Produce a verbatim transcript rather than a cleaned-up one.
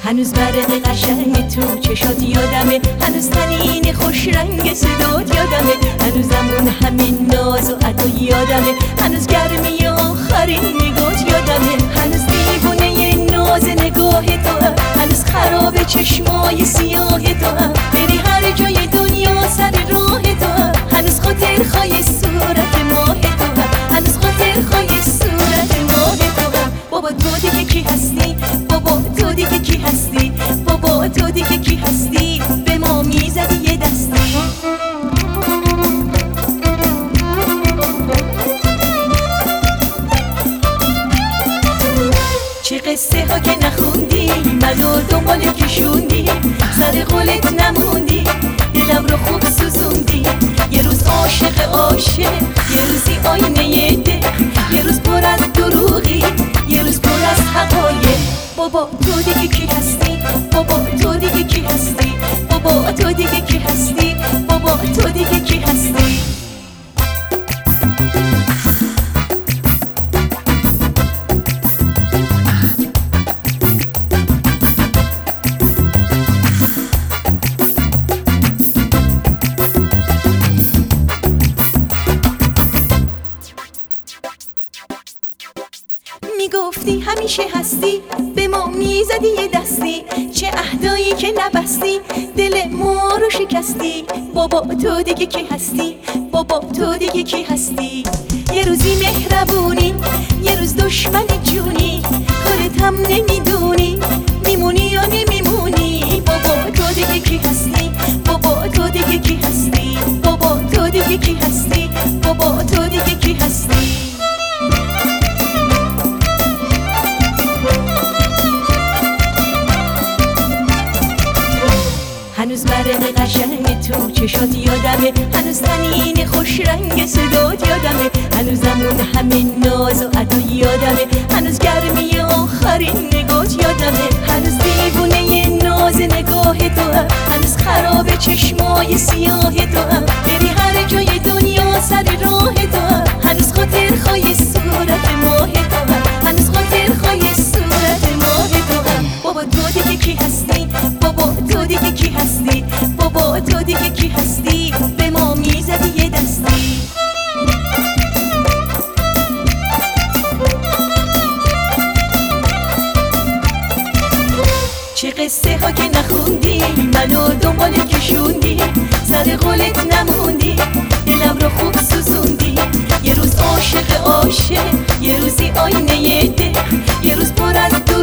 هنوز برق قشنگ تو چشات یادمه، هنوز تنین خوش رنگ صدات یادمه، هنوزم اون همین ناز و ادا یادمه، هنوز گرمی آخرین نگات یادمه، هنوز دیوونه ناز نگاه تو هم، هنوز خراب چشمای سیاه تو هم، بری هر جای دنیا سر راه تو هم، هنوز خاطر خواهی صورت ماه تو هم، هنوز خاطر خواهی صورت ماه تو هم. بابا تو دیگه کی هستی؟ بابا تو دیگه کی هستی؟ بابا تو دیگه کی هستی؟ به ما میزدی یه دستی. چه قصه ها که نخوندی منو دنبال کشوندی، سر قولت نموندی، دلم رو خوب سوزوندی، یه روز عاشق عاشق، یه روزی آینه دل، یه روز پر از دروغی، یه روز پر از حقایق. بابا تو دیگه کی هستی؟ بابا تو دیگه کی هستی؟ بابا تو دیگه کی هستی؟ بابا تو دیگه کی هستی؟ میگفتی همیشه هستی، به ما میزدی یه دستی، چه عهدایی که نبستی، دل ما رو شکستی. بابا تو دیگه کی هستی؟ بابا تو دیگه کی هستی؟ یه روزی مهربونی، یه روز دشمن جونی، خودت هم نمیدونی میمونی یا نمیمونی. بابا تو دیگه کی هستی؟ بابا تو دیگه کی هستی؟ بابا تو دیگه کی هستی؟ بابا تو دیگه کی هستی؟ هنوز برق قشنگ تو چشات یادمه، هنوز تنین خوش رنگ صدات یادمه، هنوزم اون همین ناز و ادا یادمه، هنوز گرمی آخرین نگات یادمه، هنوز دیوونه ناز نگاه تو هم، هنوز خراب چشمای سیاه تو هم، بری هر جای دنیا سر راه تو هم، هنوز خاطر خواهی صورت ماه تو هم، هنوز خاطر خواهی صورت ماه تو هم. بابا تو دیگه کی هستی؟ بابا تو دیگه کی هستی؟ بابا تو دیگه کی هستی؟ به ما میزدی یه دستی. چه قصه ها که نخوندی منو دنبال کشوندی، سر قولت نموندی، دلم رو خوب سوزوندی، یه روز عاشق عاشق، یه روزی آینه دل، یه روز پر از